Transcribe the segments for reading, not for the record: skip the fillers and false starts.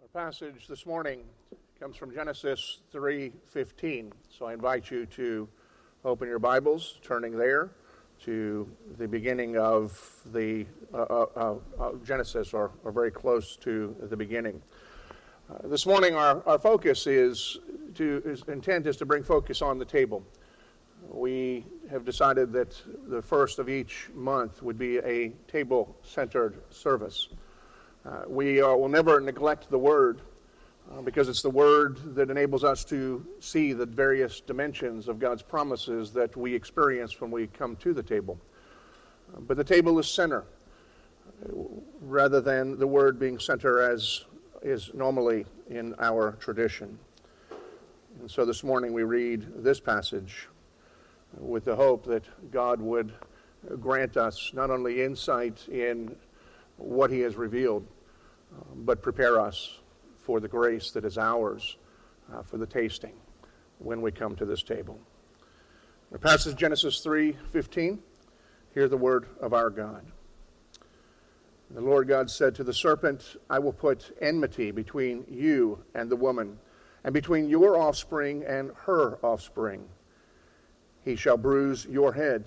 Passage this morning comes from Genesis 3:15. So I invite you to open your Bibles, turning there to the beginning of the Genesis, or very close to the beginning. This morning, our focus intent is to bring focus on the table. We have decided that the first of each month would be a table-centered service. We will never neglect the Word because it's the Word that enables us to see the various dimensions of God's promises that we experience when we come to the table. But the table is center rather than the Word being center as is normally in our tradition. And so this morning we read this passage with the hope that God would grant us not only insight in what He has revealed, but prepare us for the grace that is ours for the tasting when we come to this table. The passage, Genesis 3:15, hear the word of our God. The Lord God said to the serpent, I will put enmity between you and the woman, and between your offspring and her offspring. He shall bruise your head,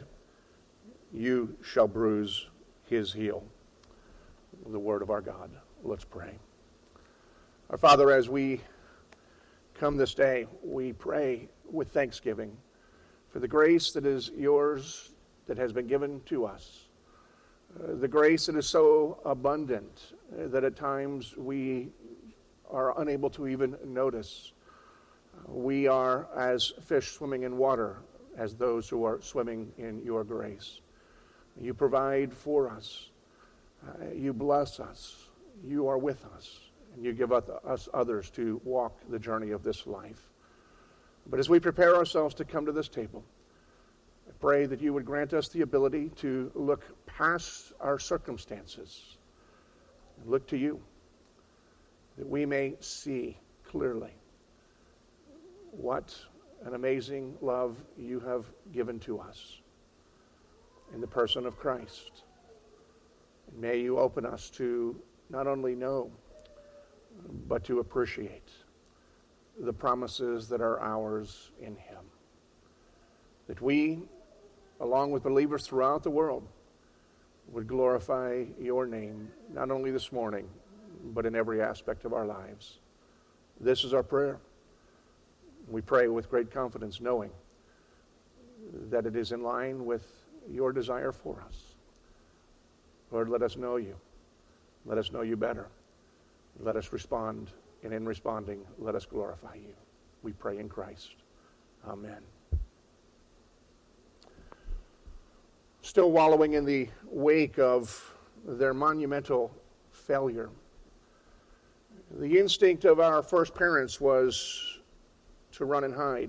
you shall bruise his heel. The word of our God. Let's pray. Our Father, as we come this day, we pray with thanksgiving for the grace that is yours, that has been given to us. The grace that is so abundant that at times we are unable to even notice. We are as fish swimming in water, as those who are swimming in your grace. You provide for us. You bless us. You are with us, and you give us others to walk the journey of this life. But as we prepare ourselves to come to this table, I pray that you would grant us the ability to look past our circumstances and look to you, that we may see clearly what an amazing love you have given to us in the person of Christ. And may you open us to not only know, but to appreciate the promises that are ours in Him. That we, along with believers throughout the world, would glorify your name, not only this morning, but in every aspect of our lives. This is our prayer. We pray with great confidence, knowing that it is in line with your desire for us. Lord, let us know you. Let us know you better. Let us respond, and in responding, let us glorify you. We pray in Christ. Amen. Still wallowing in the wake of their monumental failure, the instinct of our first parents was to run and hide,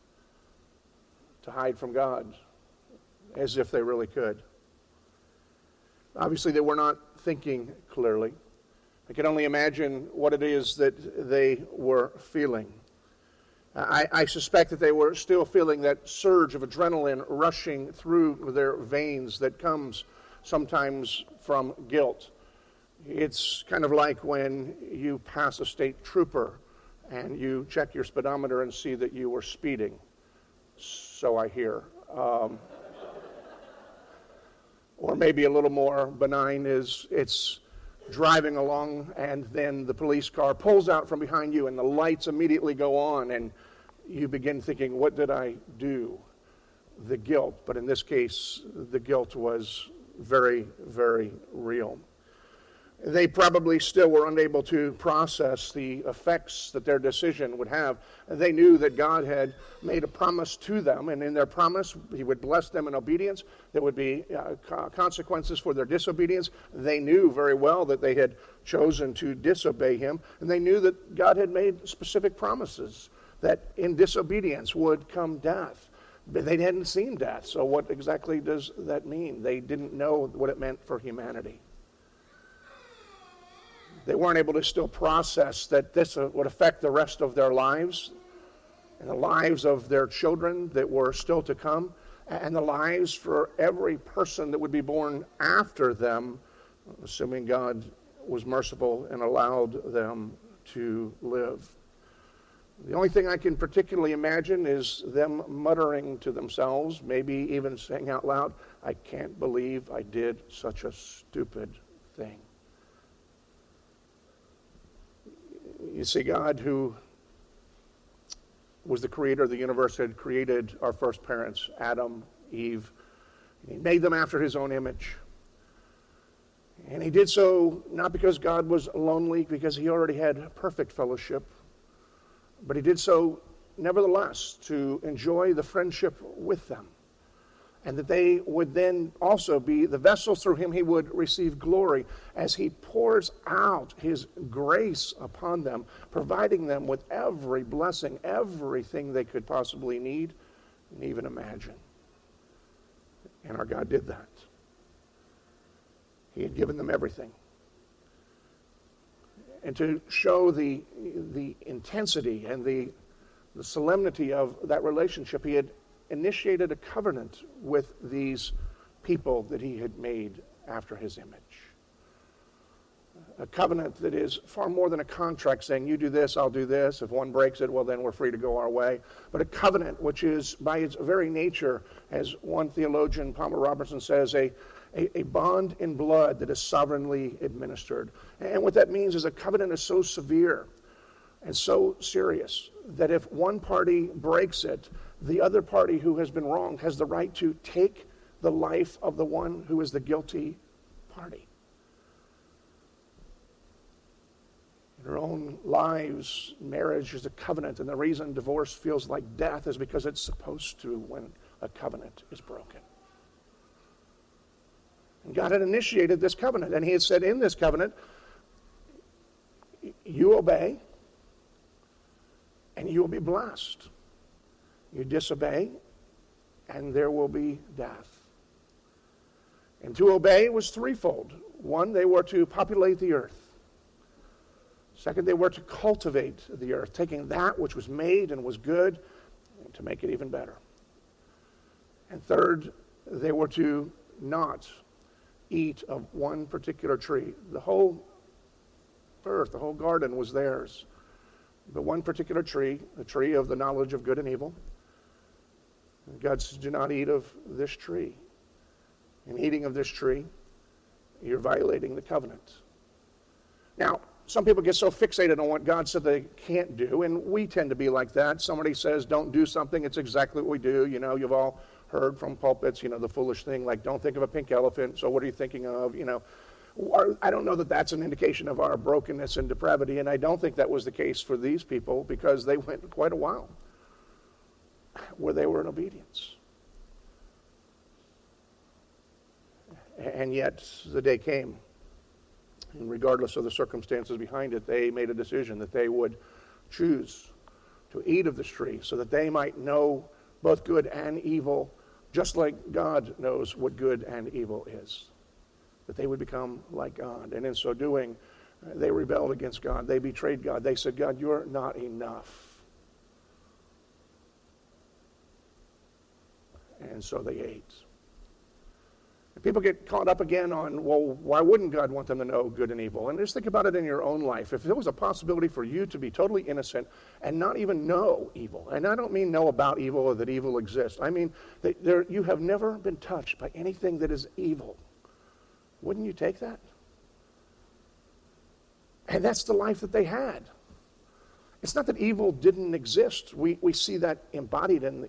to hide from God, as if they really could. Obviously, they were not thinking clearly. I can only imagine what it is that they were feeling. I suspect that they were still feeling that surge of adrenaline rushing through their veins that comes sometimes from guilt. It's kind of like when you pass a state trooper and you check your speedometer and see that you were speeding. So I hear. Or maybe a little more benign is it's driving along and then the police car pulls out from behind you and the lights immediately go on and you begin thinking, what did I do? The guilt, but in this case, the guilt was very, very real. They probably still were unable to process the effects that their decision would have. They knew that God had made a promise to them, and in their promise, He would bless them in obedience. There would be consequences for their disobedience. They knew very well that they had chosen to disobey Him, and they knew that God had made specific promises that in disobedience would come death. But they hadn't seen death, so what exactly does that mean? They didn't know what it meant for humanity. They weren't able to still process that this would affect the rest of their lives and the lives of their children that were still to come and the lives for every person that would be born after them, assuming God was merciful and allowed them to live. The only thing I can particularly imagine is them muttering to themselves, maybe even saying out loud, "I can't believe I did such a stupid thing." You see, God, who was the creator of the universe, had created our first parents, Adam, Eve. He made them after his own image. And he did so not because God was lonely, because he already had perfect fellowship, but he did so nevertheless to enjoy the friendship with them, and that they would then also be the vessels through whom he would receive glory as he pours out his grace upon them, providing them with every blessing, everything they could possibly need and even imagine. And our God did that. He had given them everything. And to show the intensity and the solemnity of that relationship, he had initiated a covenant with these people that he had made after his image. A covenant that is far more than a contract saying, you do this, I'll do this. If one breaks it, well, then we're free to go our way. But a covenant which is, by its very nature, as one theologian, Palmer Robertson, says, a bond in blood that is sovereignly administered. And what that means is a covenant is so severe and so serious that if one party breaks it, the other party who has been wronged has the right to take the life of the one who is the guilty party. In our own lives, marriage is a covenant, and the reason divorce feels like death is because it's supposed to when a covenant is broken. And God had initiated this covenant, and he had said in this covenant, you obey, and you will be blessed. You disobey, and there will be death. And to obey was threefold. One, they were to populate the earth. Second, they were to cultivate the earth, taking that which was made and was good and to make it even better. And third, they were to not eat of one particular tree. The whole earth, the whole garden was theirs. But one particular tree, the tree of the knowledge of good and evil, God says, do not eat of this tree. In eating of this tree, you're violating the covenant. Now, some people get so fixated on what God said they can't do, and we tend to be like that. Somebody says, don't do something, it's exactly what we do. You know, you've all heard from pulpits, the foolish thing, like, don't think of a pink elephant, so what are you thinking of, I don't know that that's an indication of our brokenness and depravity, and I don't think that was the case for these people, because they went quite a while where they were in obedience. And yet the day came, and regardless of the circumstances behind it, they made a decision that they would choose to eat of this tree so that they might know both good and evil, just like God knows what good and evil is. That they would become like God. And in so doing, they rebelled against God. They betrayed God. They said, God, you're not enough. And so they ate. And people get caught up again on, well, why wouldn't God want them to know good and evil? And just think about it in your own life. If there was a possibility for you to be totally innocent and not even know evil, and I don't mean know about evil or that evil exists. I mean that you have never been touched by anything that is evil. Wouldn't you take that? And that's the life that they had. It's not that evil didn't exist. We see that embodied in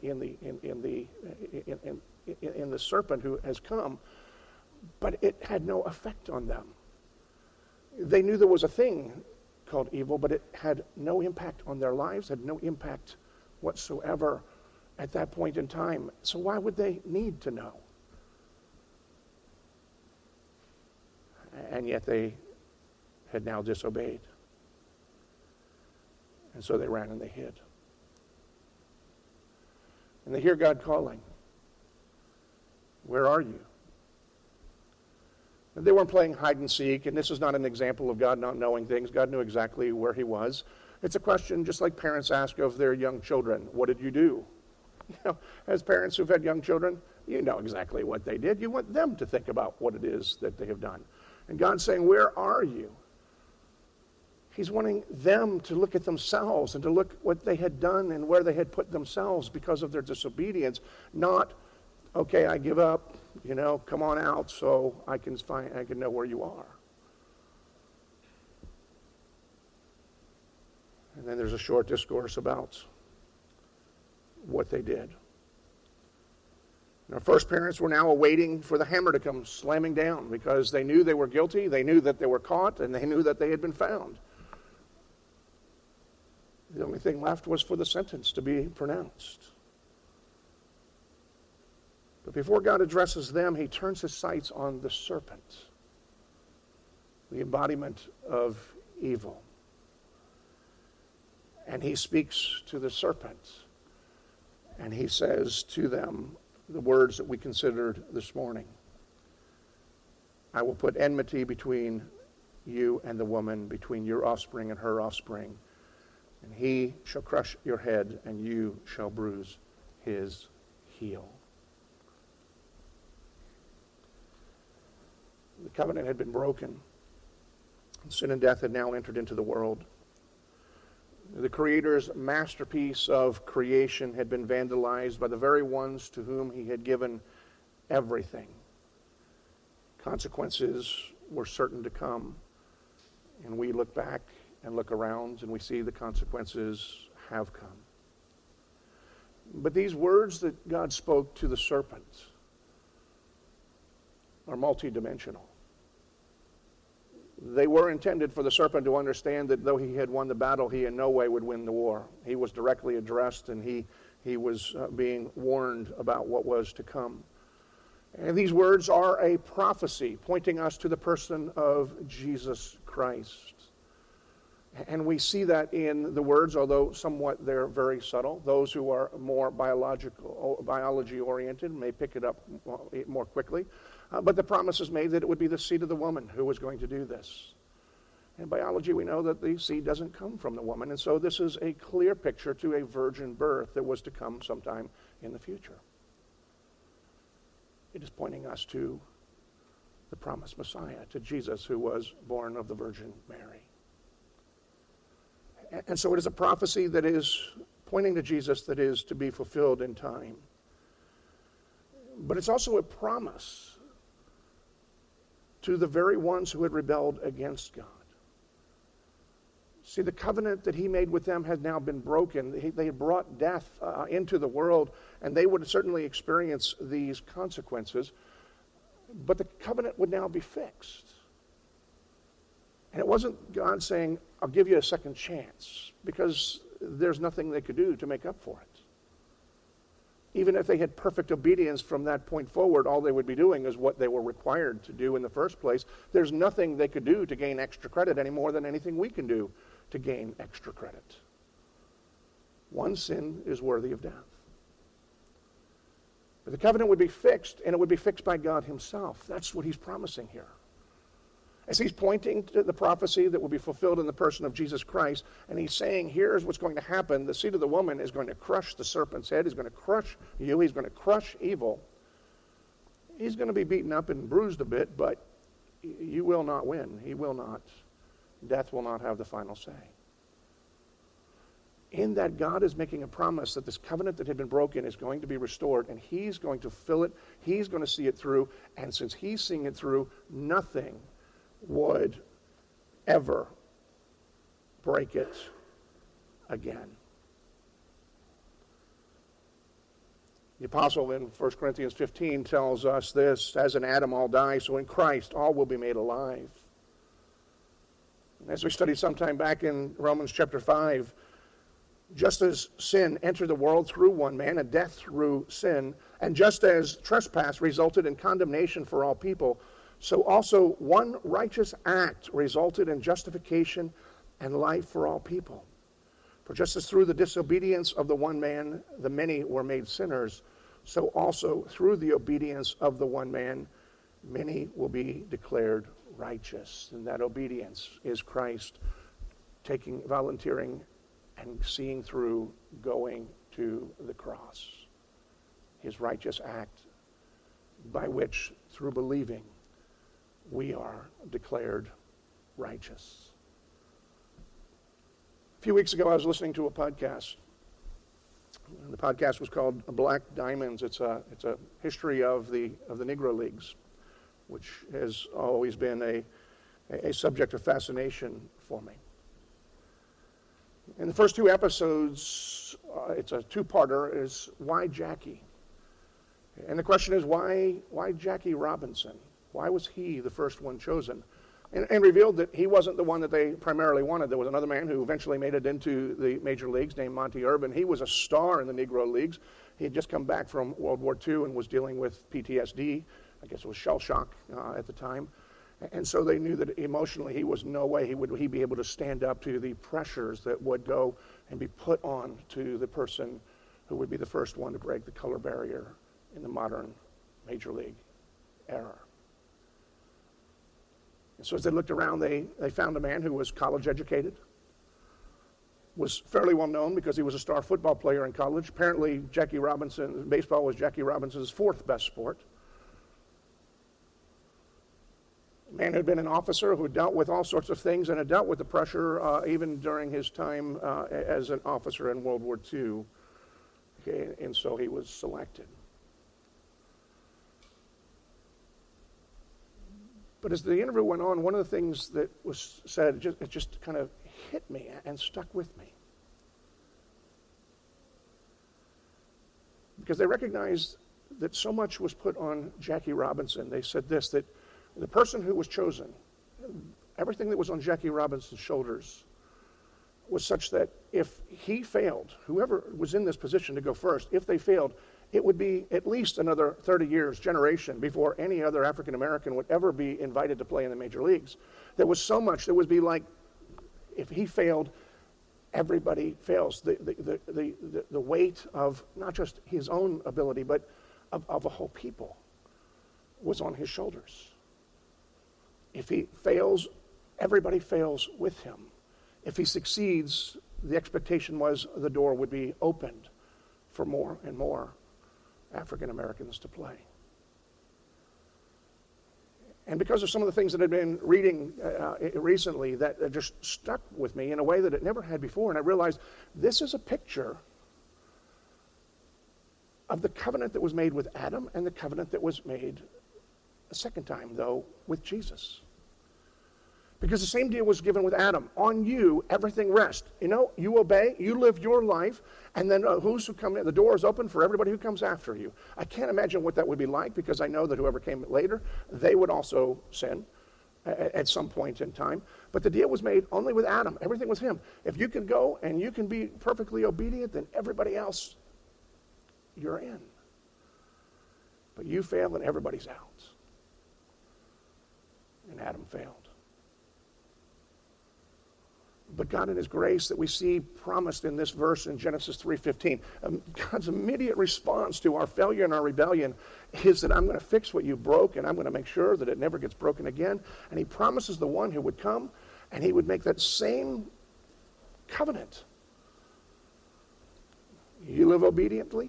the serpent who has come, but it had no effect on them. They knew there was a thing called evil, but it had no impact on their lives, had no impact whatsoever at that point in time. So why would they need to know? And yet they had now disobeyed. And so they ran and they hid. And they hear God calling. Where are you? And they weren't playing hide and seek, and this is not an example of God not knowing things. God knew exactly where he was. It's a question just like parents ask of their young children, what did you do? As parents who've had young children, you know exactly what they did. You want them to think about what it is that they have done. And God's saying, where are you? He's wanting them to look at themselves and to look what they had done and where they had put themselves because of their disobedience. Not, okay, I give up, come on out so I can know where you are. And then there's a short discourse about what they did. Our first parents were now awaiting for the hammer to come slamming down because they knew they were guilty, they knew that they were caught, and they knew that they had been found. The only thing left was for the sentence to be pronounced. But before God addresses them, he turns his sights on the serpent, the embodiment of evil. And he speaks to the serpent, and he says to them the words that we considered this morning. I will put enmity between you and the woman, between your offspring and her offspring, and he shall crush your head, and you shall bruise his heel. The covenant had been broken. Sin and death had now entered into the world. The Creator's masterpiece of creation had been vandalized by the very ones to whom he had given everything. Consequences were certain to come, and we look back and look around and we see the consequences have come. But these words that God spoke to the serpent are multidimensional. They were intended for the serpent to understand that though he had won the battle, he in no way would win the war. He was directly addressed, and he was being warned about what was to come. And these words are a prophecy pointing us to the person of Jesus Christ. And we see that in the words, although somewhat they're very subtle. Those who are more biology-oriented may pick it up more quickly. But the promise is made that it would be the seed of the woman who was going to do this. In biology, we know that the seed doesn't come from the woman, and so this is a clear picture to a virgin birth that was to come sometime in the future. It is pointing us to the promised Messiah, to Jesus, who was born of the Virgin Mary. And so it is a prophecy that is pointing to Jesus that is to be fulfilled in time. But it's also a promise to the very ones who had rebelled against God. See, the covenant that he made with them had now been broken. They had brought death into the world, and they would certainly experience these consequences. But the covenant would now be fixed. And it wasn't God saying, I'll give you a second chance, because there's nothing they could do to make up for it. Even if they had perfect obedience from that point forward, all they would be doing is what they were required to do in the first place. There's nothing they could do to gain extra credit any more than anything we can do to gain extra credit. One sin is worthy of death. But the covenant would be fixed, and it would be fixed by God himself. That's what he's promising here. As he's pointing to the prophecy that will be fulfilled in the person of Jesus Christ, and he's saying, here's what's going to happen. The seed of the woman is going to crush the serpent's head. He's going to crush you. He's going to crush evil. He's going to be beaten up and bruised a bit, but you will not win. He will not. Death will not have the final say. In that, God is making a promise that this covenant that had been broken is going to be restored, and he's going to fill it. He's going to see it through, and since he's seeing it through, nothing would ever break it again. The apostle in 1 Corinthians 15 tells us this: as in Adam all die, so in Christ all will be made alive. And as we studied sometime back in Romans chapter 5, just as sin entered the world through one man, and death through sin, and just as trespass resulted in condemnation for all people, so also one righteous act resulted in justification and life for all people. For just as through the disobedience of the one man the many were made sinners, so also through the obedience of the one man many will be declared righteous. And that obedience is Christ volunteering and seeing through going to the cross. His righteous act by which, through believing, we are declared righteous. few weeks ago, I was listening to a podcast. The podcast was called Black Diamonds. It's a history of the Negro Leagues, which has always been a subject of fascination for me. In the first two episodes, it's a two-parter, is why Jackie? And the question is, why Jackie Robinson? Why was he the first one chosen? And revealed that he wasn't the one that they primarily wanted. There was another man who eventually made it into the major leagues named Monty Urban. He was a star in the Negro Leagues. He had just come back from World War II and was dealing with PTSD. I guess it was shell shock at the time. And so they knew that emotionally he was no way he'd be able to stand up to the pressures that would go and be put on to the person who would be the first one to break the color barrier in the modern major league era. And so as they looked around, they found a man who was college educated, was fairly well known because he was a star football player in college. Apparently, baseball was Jackie Robinson's fourth best sport. A man who had been an officer who had dealt with all sorts of things and had dealt with the pressure even during his time as an officer in World War II. Okay, and so he was selected. But as the interview went on, one of the things that was said, it just kind of hit me and stuck with me. Because they recognized that so much was put on Jackie Robinson. They said this, that the person who was chosen, everything that was on Jackie Robinson's shoulders was such that if he failed, whoever was in this position to go first, if they failed, it would be at least another 30 years, generation, before any other African American would ever be invited to play in the major leagues. There was so much that would be like, if he failed, everybody fails. The weight of not just his own ability, but of a whole people was on his shoulders. If he fails, everybody fails with him. If he succeeds, the expectation was the door would be opened for more and more African Americans to play. And because of some of the things that I've been reading recently that just stuck with me in a way that it never had before, and I realized this is a picture of the covenant that was made with Adam and the covenant that was made a second time, though, with Jesus. Because the same deal was given with Adam. On you, everything rests. You obey, you live your life, and then who's who come in? The door is open for everybody who comes after you. I can't imagine what that would be like, because I know that whoever came later, they would also sin at some point in time. But the deal was made only with Adam. Everything was him. If you can go and you can be perfectly obedient, then everybody else, you're in. But you fail and everybody's out. And Adam failed. But God in his grace that we see promised in this verse in Genesis 3:15, God's immediate response to our failure and our rebellion is that I'm going to fix what you broke, and I'm going to make sure that it never gets broken again. And he promises the one who would come, and he would make that same covenant. You live obediently.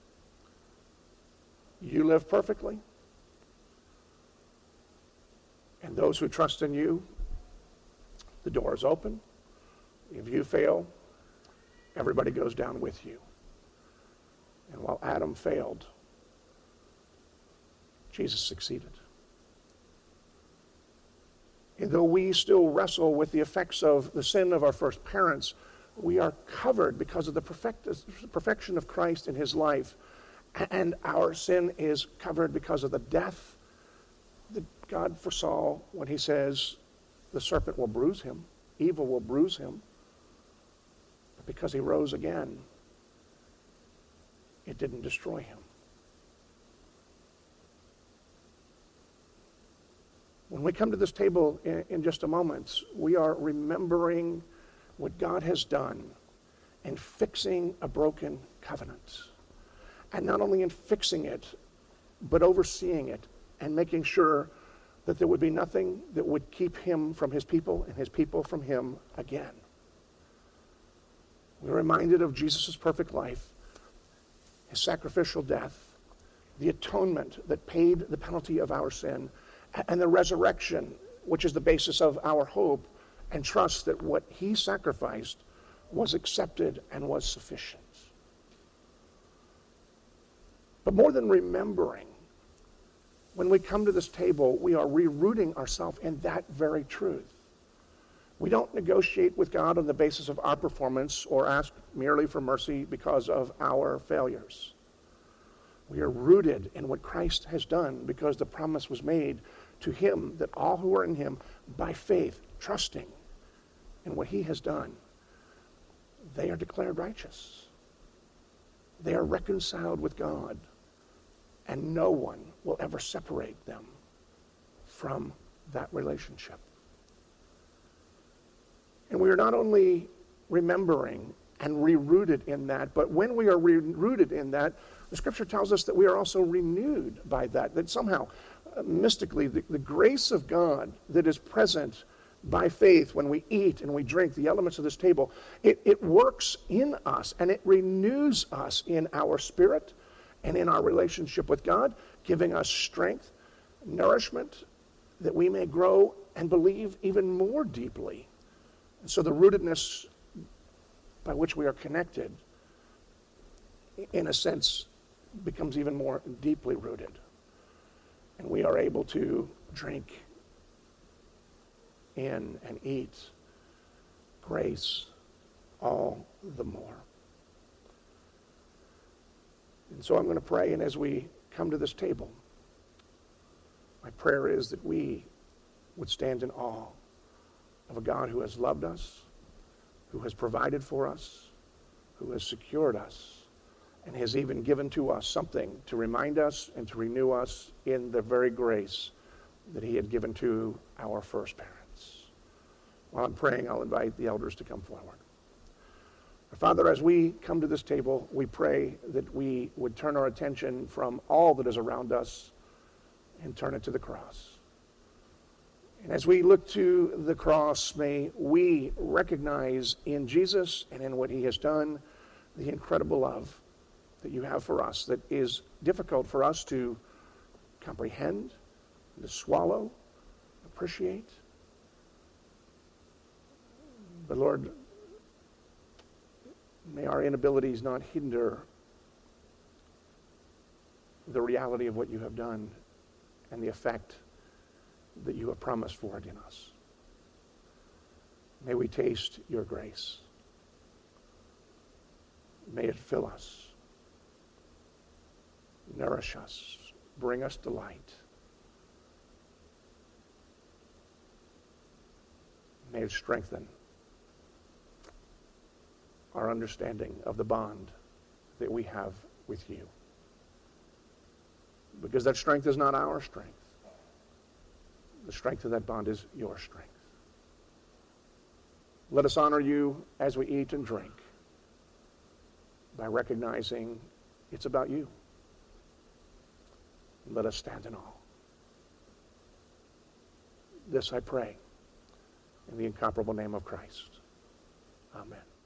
You live perfectly. And those who trust in you, the door is open. If you fail, everybody goes down with you. And while Adam failed, Jesus succeeded. And though we still wrestle with the effects of the sin of our first parents, we are covered because of the perfection of Christ in his life. And our sin is covered because of the death that God foresaw when he says the serpent will bruise him, evil will bruise him. But because he rose again, it didn't destroy him. When we come to this table in just a moment, we are remembering what God has done in fixing a broken covenant. And not only in fixing it, but overseeing it and making sure that there would be nothing that would keep him from his people and his people from him again. We're reminded of Jesus' perfect life, his sacrificial death, the atonement that paid the penalty of our sin, and the resurrection, which is the basis of our hope and trust that what he sacrificed was accepted and was sufficient. But more than remembering, when we come to this table, we are rerooting ourselves in that very truth. We don't negotiate with God on the basis of our performance or ask merely for mercy because of our failures. We are rooted in what Christ has done because the promise was made to him that all who are in him, by faith, trusting in what he has done, they are declared righteous. They are reconciled with God, and no one will ever separate them from that relationship. And we are not only remembering and rerooted in that, but when we are rooted in that, the Scripture tells us that we are also renewed by that, that somehow, mystically, the grace of God that is present by faith when we eat and we drink the elements of this table, it works in us and it renews us in our spirit and in our relationship with God, giving us strength, nourishment, that we may grow and believe even more deeply. And so the rootedness by which we are connected, in a sense, becomes even more deeply rooted. And we are able to drink in and eat grace all the more. And so I'm going to pray, and as we come to this table, my prayer is that we would stand in awe of a God who has loved us, who has provided for us, who has secured us, and has even given to us something to remind us and to renew us in the very grace that he had given to our first parents. While I'm praying, I'll invite the elders to come forward. Father, as we come to this table, we pray that we would turn our attention from all that is around us and turn it to the cross. And as we look to the cross, may we recognize in Jesus and in what he has done the incredible love that you have for us that is difficult for us to comprehend, to swallow, appreciate. But Lord, may our inabilities not hinder the reality of what you have done and the effect that you have promised for it in us. May we taste your grace. May it fill us, nourish us, bring us delight. May it strengthen our understanding of the bond that we have with you. Because that strength is not our strength. The strength of that bond is your strength. Let us honor you as we eat and drink by recognizing it's about you. Let us stand in awe. This I pray in the incomparable name of Christ. Amen.